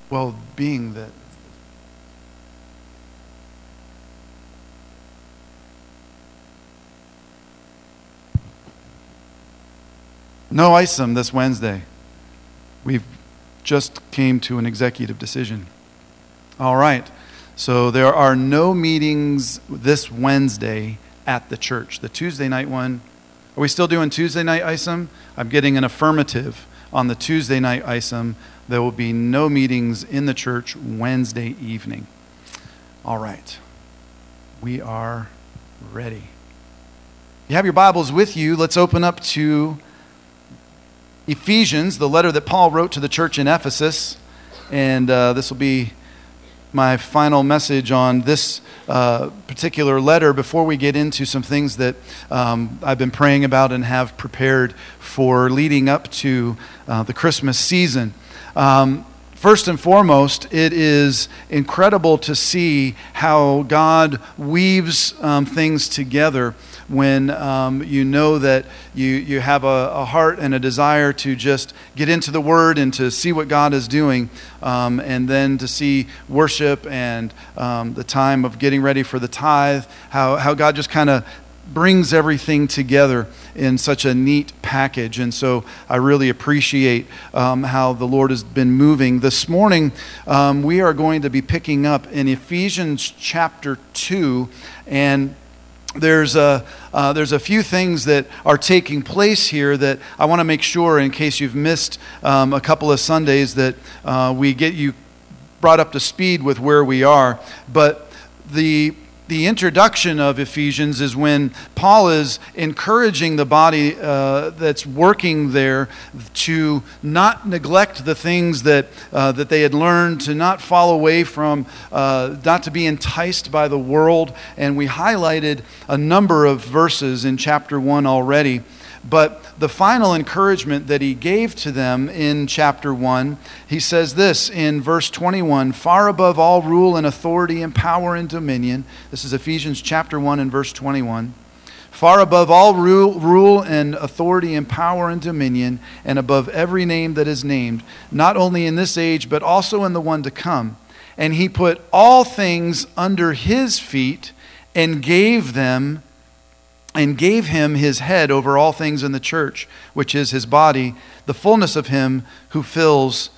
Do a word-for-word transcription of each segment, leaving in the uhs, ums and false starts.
Well, being that no I S O M this Wednesday. We've just came to an executive decision. All right. So there are no meetings this Wednesday at the church. The Tuesday night one, are we still doing Tuesday night I S O M? I'm getting an affirmative on the Tuesday night I S O M. There will be no meetings in the church Wednesday evening. All right. We are ready. You have your Bibles with you. Let's open up to Ephesians, the letter that Paul wrote to the church in Ephesus. And uh, this will be my final message on this uh, particular letter before we get into some things that um, I've been praying about and have prepared for leading up to uh, the Christmas season. Um, First and foremost, it is incredible to see how God weaves um, things together when um, you know that you, you have a, a heart and a desire to just get into the Word and to see what God is doing, um, and then to see worship and um, the time of getting ready for the tithe, how, how God just kind of brings everything together in such a neat package. And so I really appreciate um, how the Lord has been moving. This morning, um, we are going to be picking up in Ephesians chapter two, and There's a, uh, there's a few things that are taking place here that I want to make sure, in case you've missed um, a couple of Sundays, that uh, we get you brought up to speed with where we are. But the The introduction of Ephesians is when Paul is encouraging the body uh, that's working there to not neglect the things that uh, that they had learned, to not fall away from, uh, not to be enticed by the world. And we highlighted a number of verses in chapter one already. But the final encouragement that he gave to them in chapter one, he says this in verse twenty-one, far above all rule and authority and power and dominion. This is Ephesians chapter one and verse twenty-one. Far above all rule, rule and authority and power and dominion, and above every name that is named, not only in this age, but also in the one to come. And he put all things under his feet and gave them and gave him his head over all things in the church, which is his body, the fullness of him who fills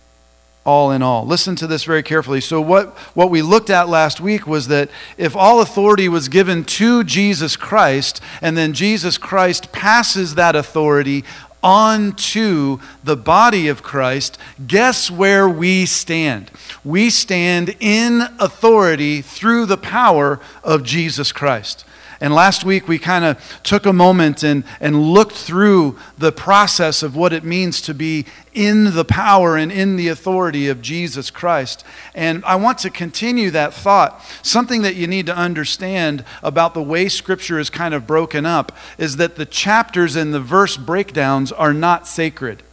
all in all. Listen to this very carefully. So what, what we looked at last week was that if all authority was given to Jesus Christ, and then Jesus Christ passes that authority on to the body of Christ, guess where we stand? We stand in authority through the power of Jesus Christ. And last week we kind of took a moment and, and looked through the process of what it means to be in the power and in the authority of Jesus Christ. And I want to continue that thought. Something that you need to understand about the way Scripture is kind of broken up is that the chapters and the verse breakdowns are not sacred.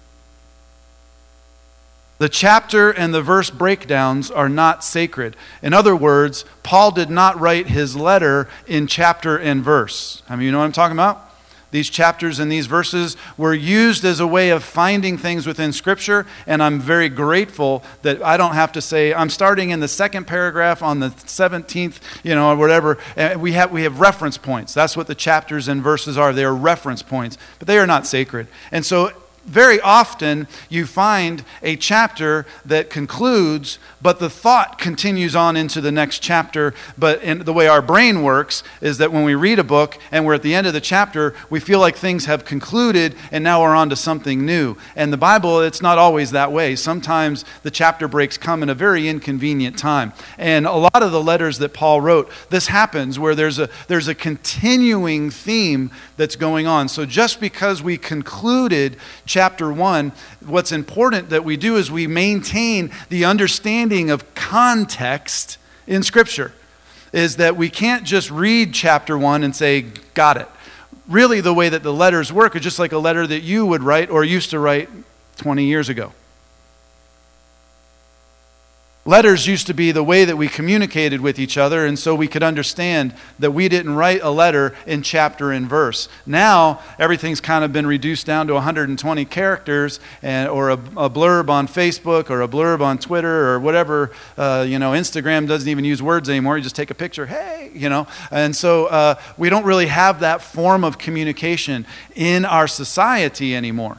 The chapter and the verse breakdowns are not sacred. In other words, Paul did not write his letter in chapter and verse. I mean, you know what I'm talking about? These chapters and these verses were used as a way of finding things within Scripture, and I'm very grateful that I don't have to say, I'm starting in the second paragraph on the seventeenth, you know, or whatever. And we have, we have reference points. That's what the chapters and verses are. They are reference points, but they are not sacred. And so very often you find a chapter that concludes, but the thought continues on into the next chapter. But in the way our brain works is that when we read a book and we're at the end of the chapter, we feel like things have concluded and now we're on to something new. And the Bible, it's not always that way. Sometimes the chapter breaks come in a very inconvenient time. And a lot of the letters that Paul wrote, this happens where there's a there's a continuing theme that's going on. So just because we concluded chapter one, what's important that we do is we maintain the understanding of context in Scripture. Is that we can't just read chapter one and say, got it. Really, the way that the letters work is just like a letter that you would write or used to write twenty years ago. Letters used to be the way that we communicated with each other, and so we could understand that we didn't write a letter in chapter and verse. Now, everything's kind of been reduced down to one hundred twenty characters, and, or a, a blurb on Facebook, or a blurb on Twitter, or whatever. Uh, you know, Instagram doesn't even use words anymore. You just take a picture, hey, you know. And so uh, we don't really have that form of communication in our society anymore.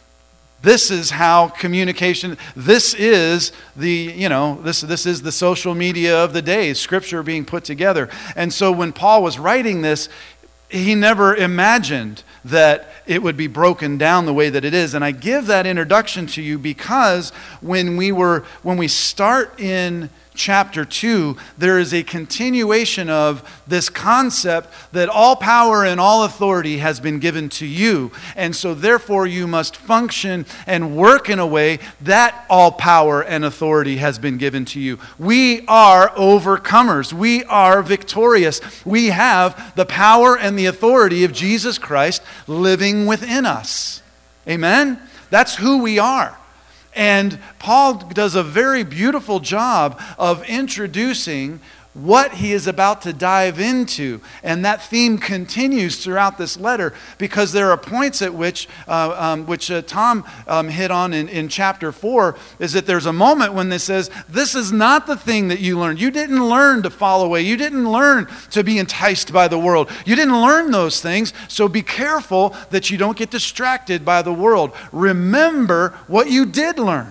This is how communication, this is the, you know, this, this is the social media of the day, Scripture being put together. And so when Paul was writing this, he never imagined that it would be broken down the way that it is. And I give that introduction to you because when we were, when we start in chapter two, there is a continuation of this concept that all power and all authority has been given to you. And so therefore you must function and work in a way that all power and authority has been given to you. We are overcomers. We are victorious. We have the power and the authority of Jesus Christ living within us. Amen? That's who we are. And Paul does a very beautiful job of introducing what he is about to dive into. And that theme continues throughout this letter because there are points at which, uh, um, which uh, Tom um, hit on in, in chapter four, is that there's a moment when this says, this is not the thing that you learned. You didn't learn to fall away. You didn't learn to be enticed by the world. You didn't learn those things. So be careful that you don't get distracted by the world. Remember what you did learn.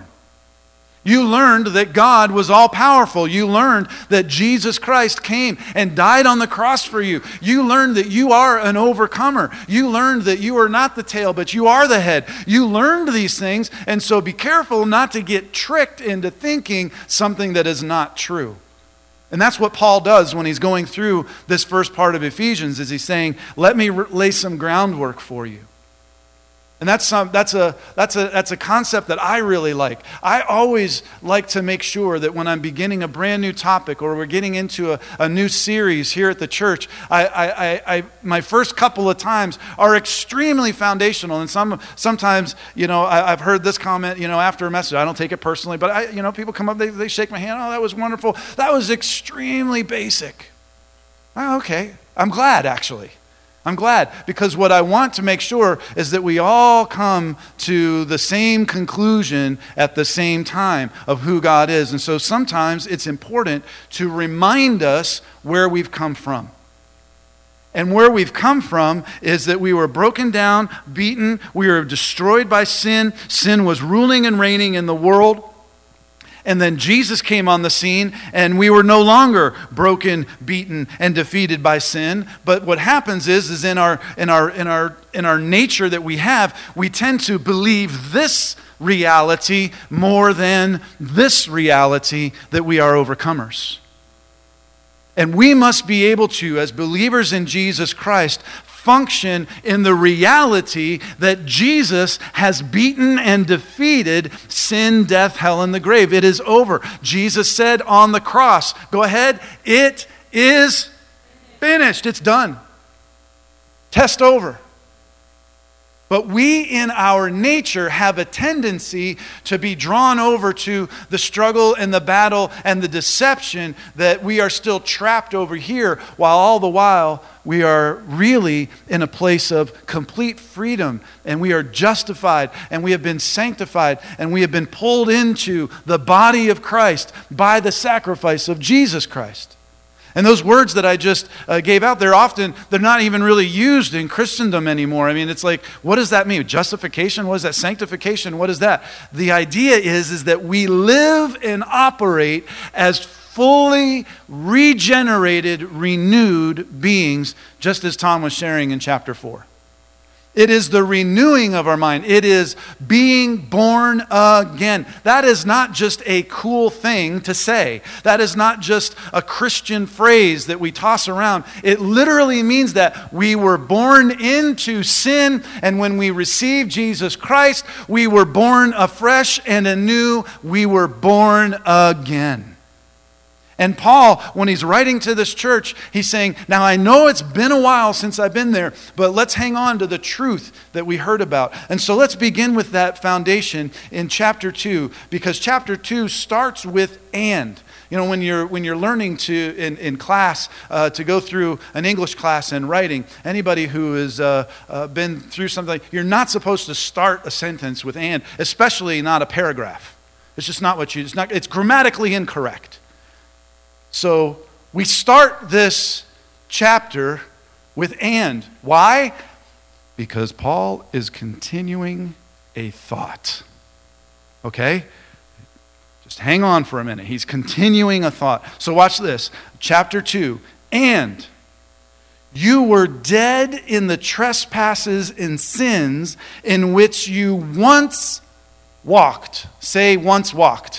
You learned that God was all-powerful. You learned that Jesus Christ came and died on the cross for you. You learned that you are an overcomer. You learned that you are not the tail, but you are the head. You learned these things, and so be careful not to get tricked into thinking something that is not true. And that's what Paul does when he's going through this first part of Ephesians, is he's saying, let me lay some groundwork for you. And that's some, that's a that's a that's a concept that I really like. I always like to make sure that when I'm beginning a brand new topic or we're getting into a, a new series here at the church, I, I, I, I my first couple of times are extremely foundational. And some sometimes, you know, I, I've heard this comment, you know, after a message. I don't take it personally, but I, you know, people come up, they they shake my hand. Oh, that was wonderful. That was extremely basic. Oh, okay, I'm glad actually. I'm glad, because what I want to make sure is that we all come to the same conclusion at the same time of who God is. And so sometimes it's important to remind us where we've come from. And where we've come from is that we were broken down, beaten, we were destroyed by sin. Sin was ruling and reigning in the world. And then Jesus came on the scene, and we were no longer broken, beaten, and defeated by sin. But what happens is, is in our in our in our in our nature that we have, we tend to believe this reality more than this reality that we are overcomers. And we must be able to, as believers in Jesus Christ, function in the reality that Jesus has beaten and defeated sin, death, hell, and the grave. It is over. Jesus said on the cross, go ahead, it is finished. It's done. Test over. But we in our nature have a tendency to be drawn over to the struggle and the battle and the deception that we are still trapped over here, while all the while we are really in a place of complete freedom, and we are justified, and we have been sanctified, and we have been pulled into the body of Christ by the sacrifice of Jesus Christ. And those words that I just uh, gave out, they're often, they're not even really used in Christendom anymore. I mean, it's like, what does that mean? Justification? What is that? Sanctification? What is that? The idea is, is that we live and operate as fully regenerated, renewed beings, just as Tom was sharing in chapter four. It is the renewing of our mind. It is being born again. That is not just a cool thing to say. That is not just a Christian phrase that we toss around. It literally means that we were born into sin, and when we received Jesus Christ, we were born afresh and anew. We were born again. And Paul, when he's writing to this church, he's saying, now I know it's been a while since I've been there, but let's hang on to the truth that we heard about. And so let's begin with that foundation in chapter two, because chapter two starts with and. You know, when you're when you're learning to in, in class uh, to go through an English class and writing, anybody who has uh, uh, been through something, you're not supposed to start a sentence with and, especially not a paragraph. It's just not what you, it's not, it's grammatically incorrect. So we start this chapter with and. Why? Because Paul is continuing a thought. Okay? Just hang on for a minute. He's continuing a thought. So watch this. Chapter two. And you were dead in the trespasses and sins in which you once walked. Say once walked.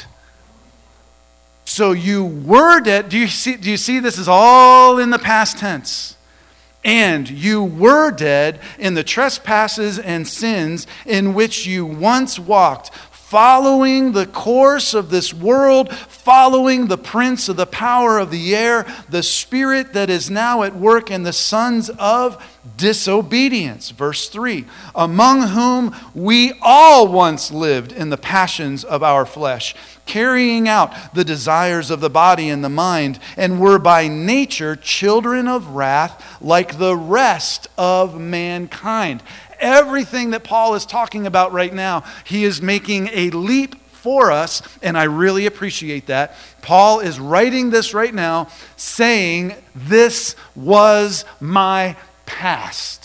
So you were dead. Do you see, do you see this is all in the past tense? And you were dead in the trespasses and sins in which you once walked, following the course of this world, following the prince of the power of the air, the spirit that is now at work in the sons of disobedience. Verse three, among whom we all once lived in the passions of our flesh, carrying out the desires of the body and the mind, and were by nature children of wrath like the rest of mankind. Everything that Paul is talking about right now, he is making a leap for us, and I really appreciate that. Paul is writing this right now, saying, this was my past.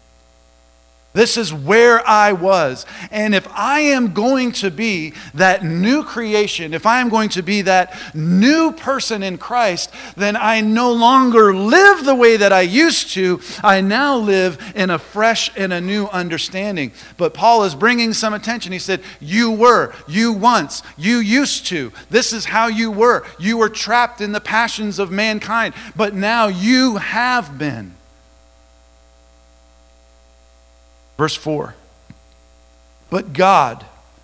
This is where I was. And if I am going to be that new creation, if I am going to be that new person in Christ, then I no longer live the way that I used to. I now live in a fresh and a new understanding. But Paul is bringing some attention. He said, you were, you once, you used to. This is how you were. You were trapped in the passions of mankind. But now you have been. Verse four, but God,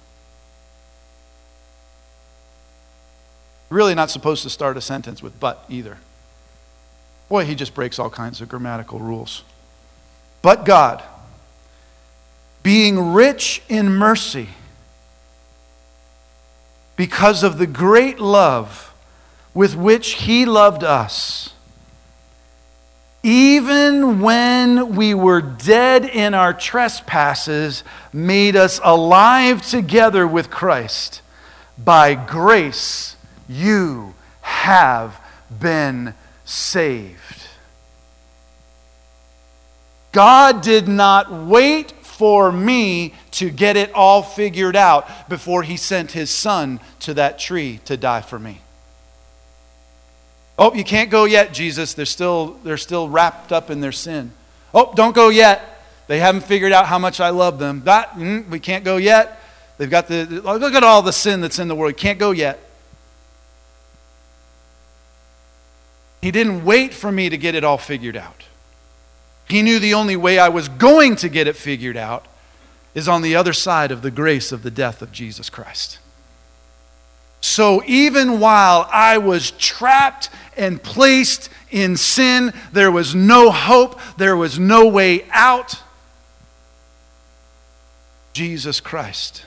really not supposed to start a sentence with but either. Boy, he just breaks all kinds of grammatical rules. But God, being rich in mercy, because of the great love with which he loved us, even when we were dead in our trespasses, made us alive together with Christ. By grace you have been saved. God did not wait for me to get it all figured out before he sent his son to that tree to die for me. Oh, you can't go yet, Jesus. They're still, they're still wrapped up in their sin. Oh, don't go yet. They haven't figured out how much I love them. That, mm, we can't go yet. They've got the, look at all the sin that's in the world. Can't go yet. He didn't wait for me to get it all figured out. He knew the only way I was going to get it figured out is on the other side of the grace of the death of Jesus Christ. So even while I was trapped and placed in sin, there was no hope, there was no way out. Jesus Christ.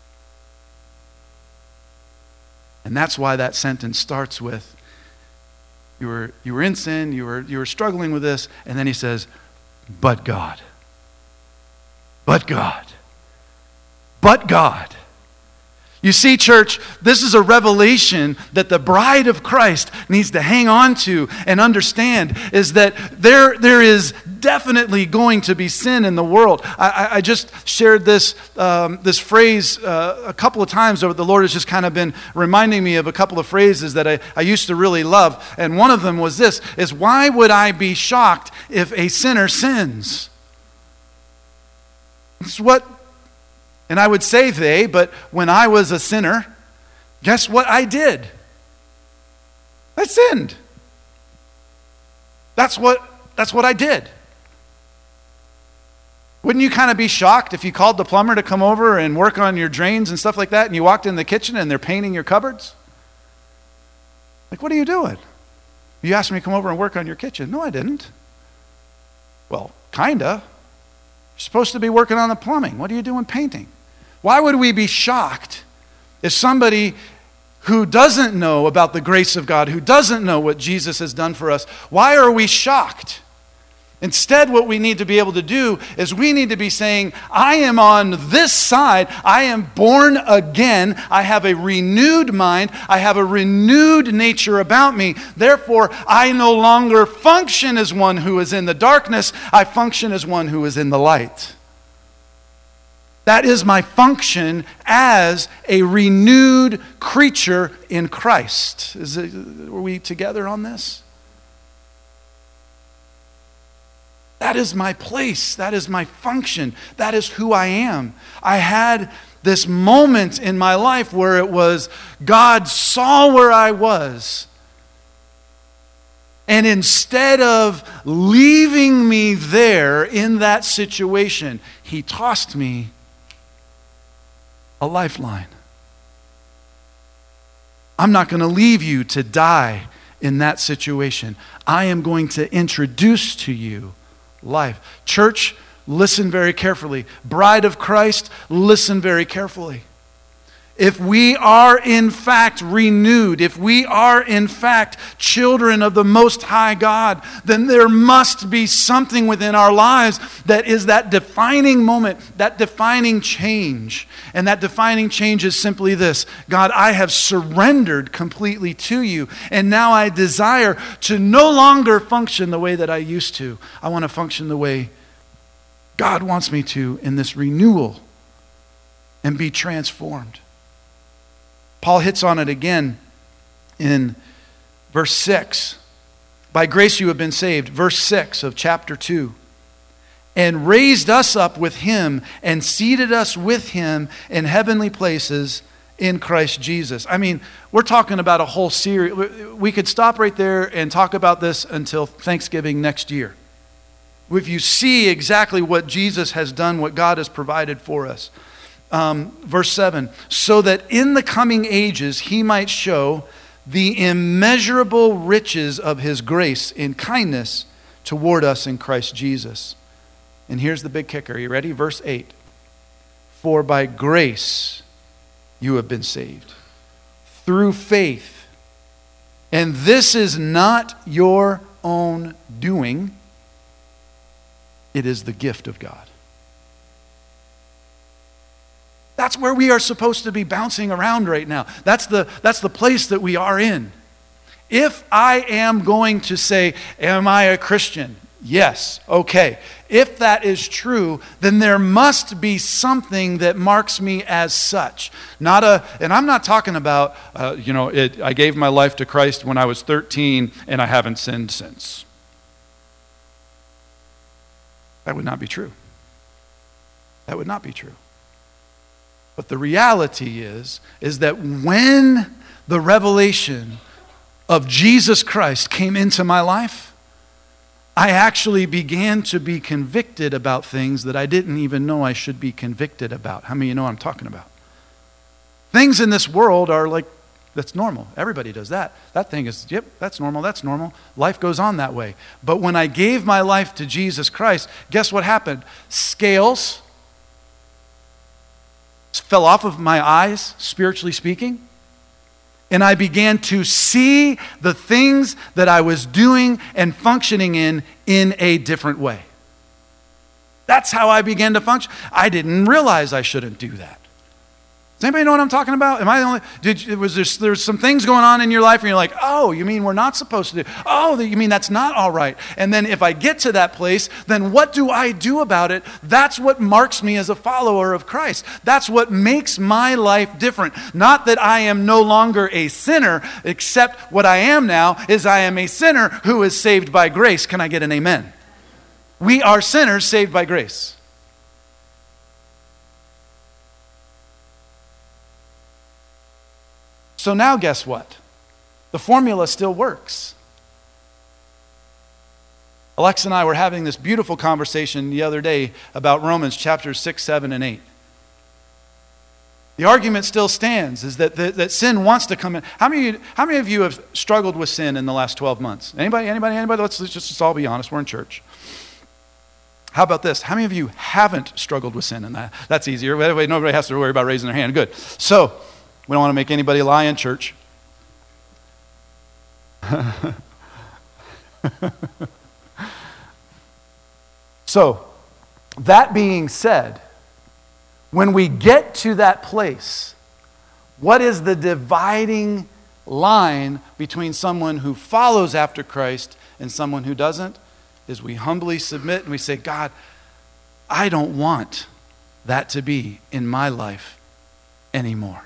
And that's why that sentence starts with, you were, you were in sin, you were, you were struggling with this, and then he says, but God. But God. But God. You see, church, this is a revelation that the bride of Christ needs to hang on to and understand, is that there, there is definitely going to be sin in the world. I, I just shared this, um, this phrase uh, a couple of times over. The Lord has just kind of been reminding me of a couple of phrases that I, I used to really love. And one of them was this, is why would I be shocked if a sinner sins? It's what And I would say they, but when I was a sinner, guess what I did? I sinned. That's what, that's what I did. Wouldn't you kind of be shocked if you called the plumber to come over and work on your drains and stuff like that, and you walked in the kitchen and they're painting your cupboards? Like, what are you doing? You asked me to come over and work on your kitchen. No, I didn't. Well, kinda. You're supposed to be working on the plumbing. What are you doing painting? Why would we be shocked if somebody who doesn't know about the grace of God, who doesn't know what Jesus has done for us, why are we shocked? Instead, what we need to be able to do is we need to be saying, I am on this side. I am born again. I have a renewed mind. I have a renewed nature about me. Therefore, I no longer function as one who is in the darkness. I function as one who is in the light. That is my function as a renewed creature in Christ. Is it, are we together on this? That is my place. That is my function. That is who I am. I had this moment in my life where it was God saw where I was. And instead of leaving me there in that situation, He tossed me a lifeline. I'm not going to leave you to die in that situation. I am going to introduce to you life. Church, listen very carefully. Bride of Christ, listen very carefully. If we are in fact renewed, if we are in fact children of the Most High God, then there must be something within our lives that is that defining moment, that defining change. And that defining change is simply this: God, I have surrendered completely to you, and now I desire to no longer function the way that I used to. I want to function the way God wants me to in this renewal and be transformed. Paul hits on it again in verse six. By grace you have been saved. Verse six of chapter two. And raised us up with Him and seated us with Him in heavenly places in Christ Jesus. I mean, we're talking about a whole series. We could stop right there and talk about this until Thanksgiving next year. If you see exactly what Jesus has done, what God has provided for us. Um, verse seven, so that in the coming ages He might show the immeasurable riches of His grace in kindness toward us in Christ Jesus. And here's the big kicker. Are you ready? Verse eight. For by grace you have been saved through faith. And this is not your own doing. It is the gift of God. That's where we are supposed to be bouncing around right now. That's the, that's the place that we are in. If I am going to say, am I a Christian? Yes. Okay. If that is true, then there must be something that marks me as such. Not a, and I'm not talking about, uh, you know, it, I gave my life to Christ when I was thirteen and I haven't sinned since. That would not be true. That would not be true. But the reality is, is that when the revelation of Jesus Christ came into my life, I actually began to be convicted about things that I didn't even know I should be convicted about. How many of you know what I'm talking about? Things in this world are like, that's normal. Everybody does that. That thing is, yep, that's normal, that's normal. Life goes on that way. But when I gave my life to Jesus Christ, guess what happened? Scales fell off of my eyes, spiritually speaking, and I began to see the things that I was doing and functioning in in a different way. That's how I began to function. I didn't realize I shouldn't do that. Does anybody know what I'm talking about? Am I the only, did you, was there, there's some things going on in your life and you're like, oh, you mean we're not supposed to do, oh, you mean that's not all right. And then if I get to that place, then what do I do about it? That's what marks me as a follower of Christ. That's what makes my life different. Not that I am no longer a sinner, except what I am now is I am a sinner who is saved by grace. Can I get an amen? We are sinners saved by grace. So now guess what? The formula still works. Alexa and I were having this beautiful conversation the other day about Romans chapters six, seven, and eight. The argument still stands, is that, that, that sin wants to come in. How many, how many of you have struggled with sin in the last twelve months? Anybody, anybody, anybody? Let's, let's just let's all be honest. We're in church. How about this? How many of you haven't struggled with sin in that? That's easier. Wait, nobody has to worry about raising their hand. Good. So, we don't want to make anybody lie in church. So, that being said, when we get to that place, what is the dividing line between someone who follows after Christ and someone who doesn't? Is we humbly submit and we say, God, I don't want that to be in my life anymore.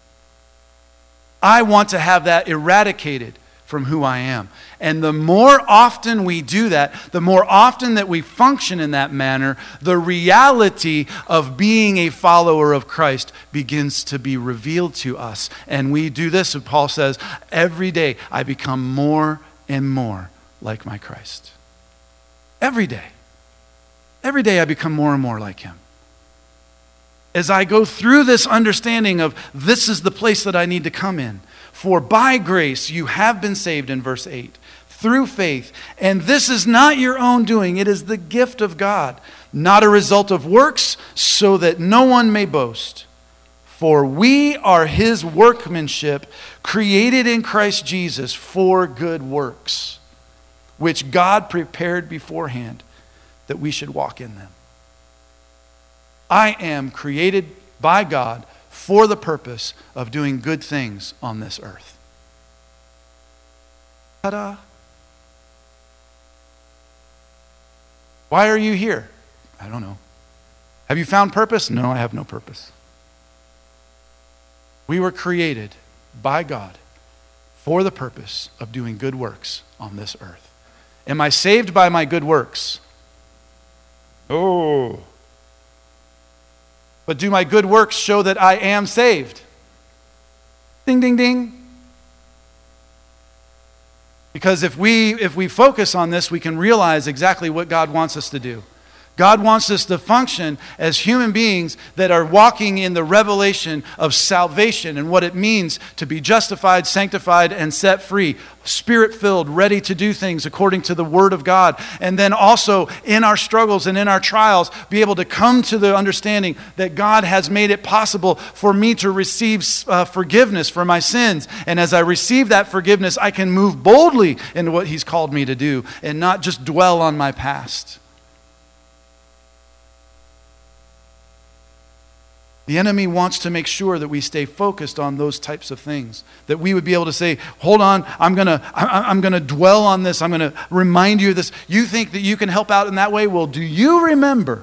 I want to have that eradicated from who I am. And the more often we do that, the more often that we function in that manner, the reality of being a follower of Christ begins to be revealed to us. And we do this, and Paul says, every day I become more and more like my Christ. Every day. Every day I become more and more like him. As I go through this understanding of this is the place that I need to come in. For by grace you have been saved, in verse eight, through faith. And this is not your own doing. It is the gift of God, not a result of works, so that no one may boast. For we are his workmanship, created in Christ Jesus for good works, which God prepared beforehand that we should walk in them. I am created by God for the purpose of doing good things on this earth. Ta-da! Why are you here? I don't know. Have you found purpose? No, I have no purpose. We were created by God for the purpose of doing good works on this earth. Am I saved by my good works? Oh. But do my good works show that I am saved? Ding, ding, ding. Because if we if we focus on this, we can realize exactly what God wants us to do. God wants us to function as human beings that are walking in the revelation of salvation and what it means to be justified, sanctified, and set free, Spirit-filled, ready to do things according to the Word of God. And then also in our struggles and in our trials, be able to come to the understanding that God has made it possible for me to receive uh, forgiveness for my sins. And as I receive that forgiveness, I can move boldly into what He's called me to do and not just dwell on my past. The enemy wants to make sure that we stay focused on those types of things. That we would be able to say, hold on, I'm going to I'm going to dwell on this. I'm going to remind you of this. You think that you can help out in that way? Well, do you remember?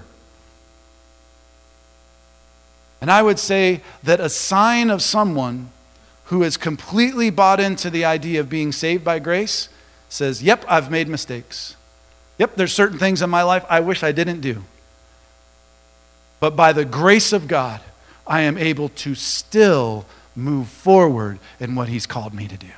And I would say that a sign of someone who is completely bought into the idea of being saved by grace says, yep, I've made mistakes. Yep, there's certain things in my life I wish I didn't do. But by the grace of God, I am able to still move forward in what He's called me to do.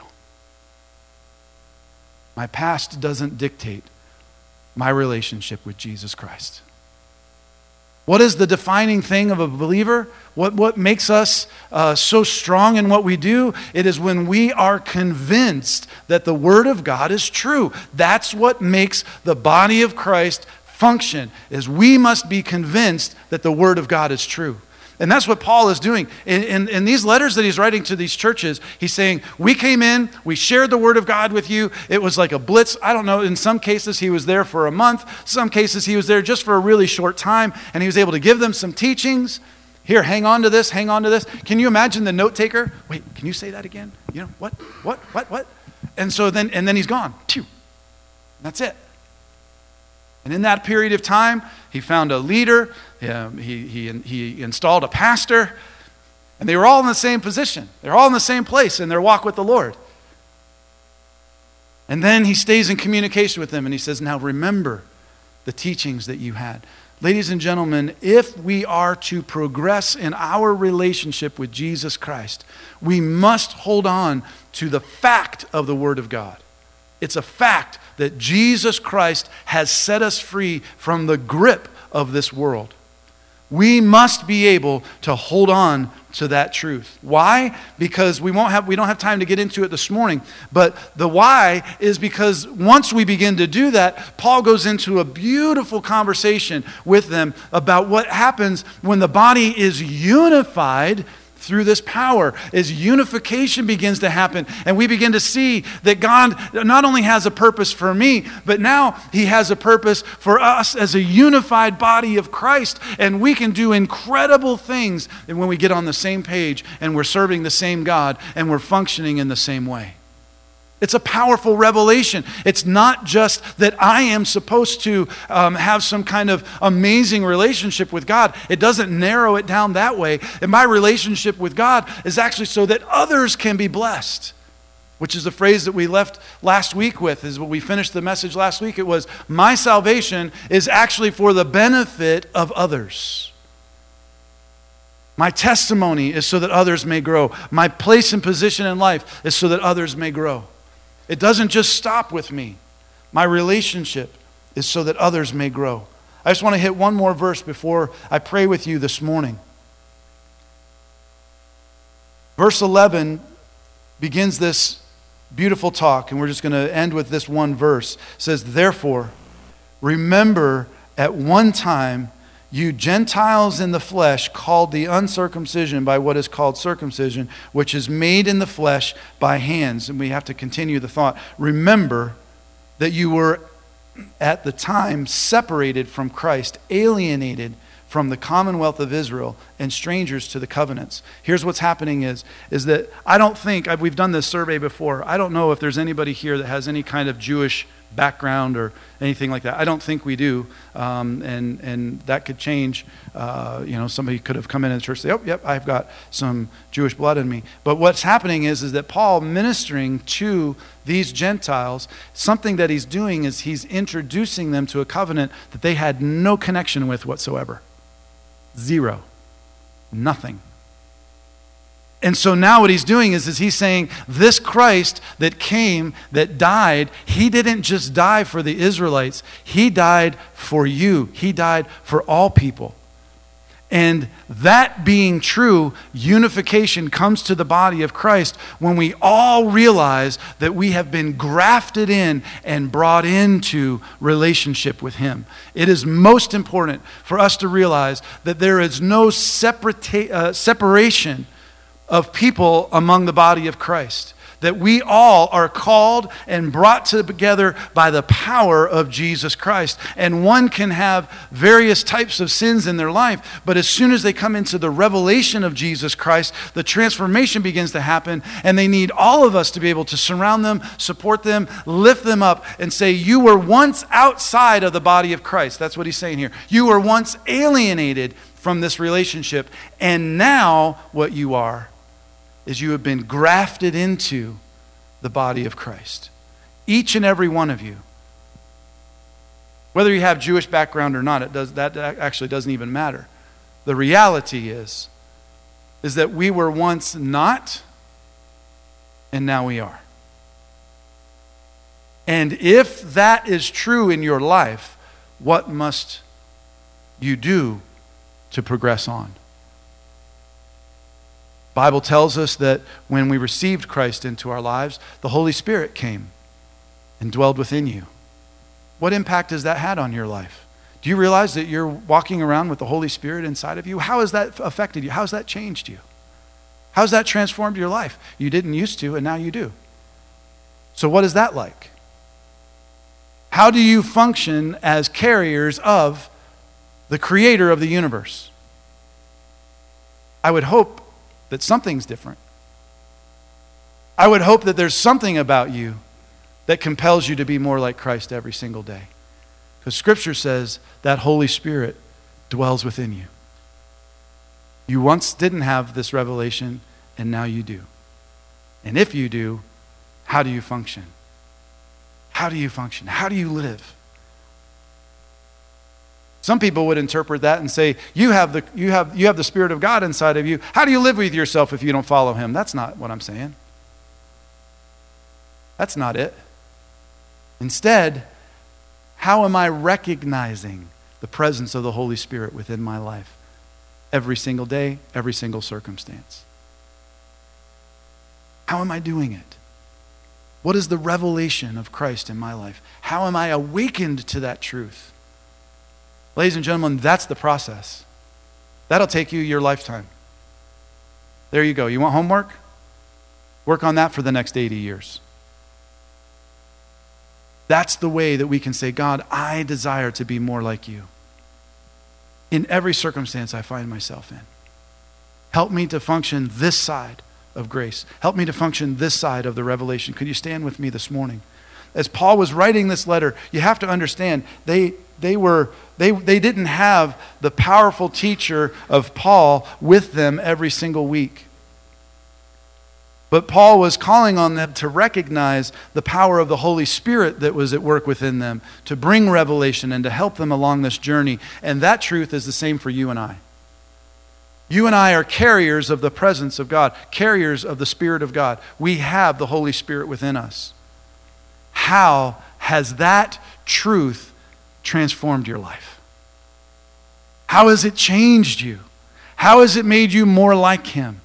My past doesn't dictate my relationship with Jesus Christ. What is the defining thing of a believer? What, what makes us uh, so strong in what we do? It is when we are convinced that the Word of God is true. That's what makes the body of Christ function, is we must be convinced that the Word of God is true. And that's what Paul is doing. In, in, in these letters that he's writing to these churches, he's saying, we came in, we shared the Word of God with you. It was like a blitz. I don't know, in some cases he was there for a month. Some cases he was there just for a really short time. And he was able to give them some teachings. Here, hang on to this, hang on to this. Can you imagine the note taker? Wait, can you say that again? You know, what, what, what, what? And so then, and then he's gone. Phew. That's it. And in that period of time, he found a leader, um, he, he, he installed a pastor, and they were all in the same position. They're all in the same place in their walk with the Lord. And then he stays in communication with them, and he says, now remember the teachings that you had. Ladies and gentlemen, if we are to progress in our relationship with Jesus Christ, we must hold on to the fact of the Word of God. It's a fact that Jesus Christ has set us free from the grip of this world. We must be able to hold on to that truth. Why? Because we won't have we don't have time to get into it this morning, but the why is because once we begin to do that, Paul goes into a beautiful conversation with them about what happens when the body is unified through this power, as unification begins to happen, and we begin to see that God not only has a purpose for me, but now He has a purpose for us as a unified body of Christ, and we can do incredible things when we get on the same page, and we're serving the same God, and we're functioning in the same way. It's a powerful revelation. It's not just that I am supposed to um, have some kind of amazing relationship with God. It doesn't narrow it down that way. And my relationship with God is actually so that others can be blessed, which is the phrase that we left last week with, is when we finished the message last week. It was, my salvation is actually for the benefit of others. My testimony is so that others may grow. My place and position in life is so that others may grow. It doesn't just stop with me. My relationship is so that others may grow. I just want to hit one more verse before I pray with you this morning. Verse eleven begins this beautiful talk, and we're just going to end with this one verse. It says, therefore, remember at one time you Gentiles in the flesh, called the uncircumcision by what is called circumcision, which is made in the flesh by hands. And we have to continue the thought. Remember that you were at the time separated from Christ, alienated from the commonwealth of Israel, and strangers to the covenants. Here's what's happening is, is that I don't think, I've, we've done this survey before, I don't know if there's anybody here that has any kind of Jewish background or anything like that. I don't think we do, um, and and that could change. Uh, you know, somebody could have come in the church and say, oh, yep, I've got some Jewish blood in me. But what's happening is, is that Paul, ministering to these Gentiles, something that he's doing is he's introducing them to a covenant that they had no connection with whatsoever. Zero. Nothing. And so now what he's doing is, is he's saying, this Christ that came, that died, he didn't just die for the Israelites. He died for you. He died for all people. And that being true, unification comes to the body of Christ when we all realize that we have been grafted in and brought into relationship with Him. It is most important for us to realize that there is no separata- uh, separation of people among the body of Christ. That we all are called and brought together by the power of Jesus Christ. And one can have various types of sins in their life, but as soon as they come into the revelation of Jesus Christ, the transformation begins to happen, and they need all of us to be able to surround them, support them, lift them up, and say, you were once outside of the body of Christ. That's what he's saying here. You were once alienated from this relationship, and now what you are is you have been grafted into the body of Christ. Each and every one of you. Whether you have Jewish background or not, it does, that actually doesn't even matter. The reality is, is that we were once not, and now we are. And if that is true in your life, what must you do to progress on? The Bible tells us that when we received Christ into our lives, the Holy Spirit came and dwelled within you. What impact has that had on your life? Do you realize that you're walking around with the Holy Spirit inside of you? How has that affected you? How has that changed you? How has that transformed your life? You didn't used to, and now you do. So what is that like? How do you function as carriers of the Creator of the universe? I would hope that something's different. I would hope that there's something about you that compels you to be more like Christ every single day. Because Scripture says that Holy Spirit dwells within you. You once didn't have this revelation, and now you do. And if you do, how do you function? How do you function? How do you live? Some people would interpret that and say, you have the you have you have the Spirit of God inside of you. How do you live with yourself if you don't follow Him? That's not what I'm saying. That's not it. Instead, how am I recognizing the presence of the Holy Spirit within my life? every single day, every single circumstance. How am I doing it? What is the revelation of Christ in my life? How am I awakened to that truth? Ladies and gentlemen, that's the process. That'll take you your lifetime. There you go. You want homework? Work on that for the next eighty years. That's the way that we can say, God, I desire to be more like you in every circumstance I find myself in. Help me to function this side of grace. Help me to function this side of the revelation. Could you stand with me this morning? As Paul was writing this letter, you have to understand, they they were they they didn't have the powerful teacher of Paul with them every single week. But Paul was calling on them to recognize the power of the Holy Spirit that was at work within them, to bring revelation and to help them along this journey. And that truth is the same for you and I. You and I are carriers of the presence of God, carriers of the Spirit of God. We have the Holy Spirit within us. How has that truth transformed your life? How has it changed you? How has it made you more like Him?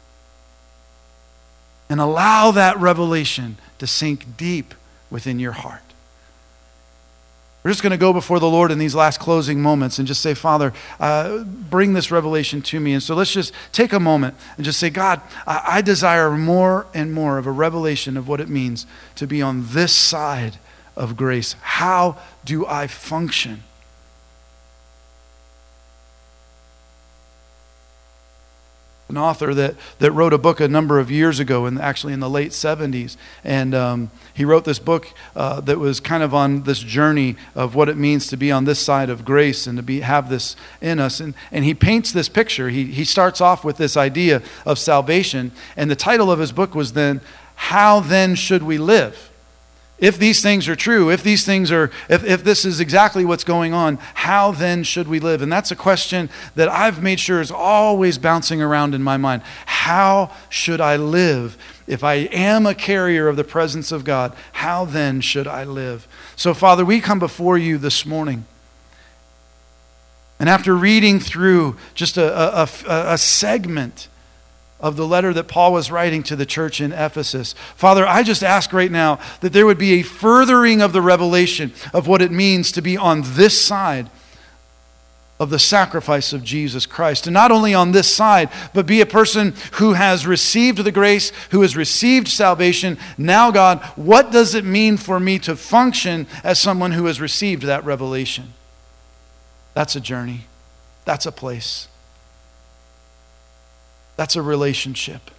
And allow that revelation to sink deep within your heart. We're just going to go before the Lord in these last closing moments and just say, Father, uh, bring this revelation to me. And so let's just take a moment and just say, God, I, I desire more and more of a revelation of what it means to be on this side of grace. How do I function? An author that, that wrote a book a number of years ago, and actually in the late seventies. And um, he wrote this book uh, that was kind of on this journey of what it means to be on this side of grace and to be have this in us. And, and he paints this picture. He, he starts off with this idea of salvation. And the title of his book was then, How Then Should We Live? If these things are true, if these things are, if, if this is exactly what's going on, how then should we live? And that's a question that I've made sure is always bouncing around in my mind. How should I live? If I am a carrier of the presence of God, how then should I live? So, Father, we come before you this morning. And after reading through just a, a, a, a segment of the letter that Paul was writing to the church in Ephesus. Father, I just ask right now that there would be a furthering of the revelation of what it means to be on this side of the sacrifice of Jesus Christ. And not only on this side, but be a person who has received the grace, who has received salvation. Now, God, what does it mean for me to function as someone who has received that revelation? That's a journey. That's a place. That's a relationship.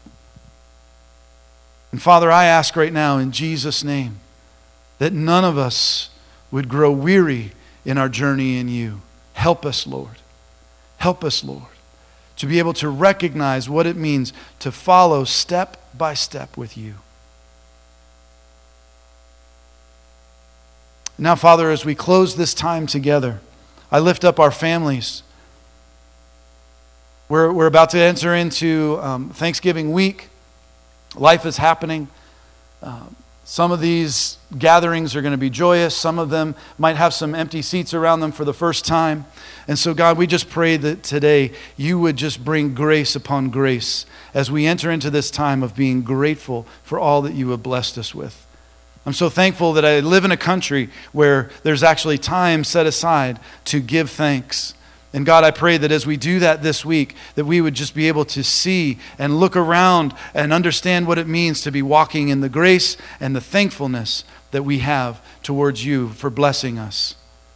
And Father, I ask right now in Jesus' name that none of us would grow weary in our journey in you. Help us, Lord. Help us, Lord, to be able to recognize what it means to follow step by step with you. Now, Father, as we close this time together, I lift up our families. We're, we're about to enter into um, Thanksgiving week. Life is happening. Um, some of these gatherings are going to be joyous. Some of them might have some empty seats around them for the first time. And so, God, we just pray that today you would just bring grace upon grace as we enter into this time of being grateful for all that you have blessed us with. I'm so thankful that I live in a country where there's actually time set aside to give thanks. And God, I pray that as we do that this week, that we would just be able to see and look around and understand what it means to be walking in the grace and the thankfulness that we have towards you for blessing us.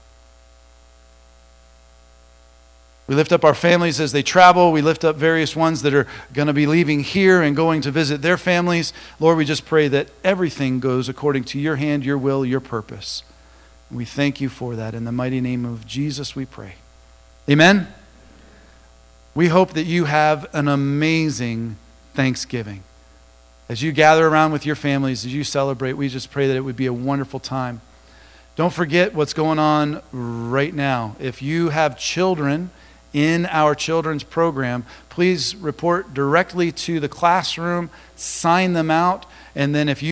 We lift up our families as they travel. We lift up various ones that are going to be leaving here and going to visit their families. Lord, we just pray that everything goes according to your hand, your will, your purpose. We thank you for that. In the mighty name of Jesus, we pray. Amen? We hope that you have an amazing Thanksgiving. As you gather around with your families, as you celebrate, we just pray that it would be a wonderful time. Don't forget what's going on right now. If you have children in our children's program, please report directly to the classroom, sign them out, and then if you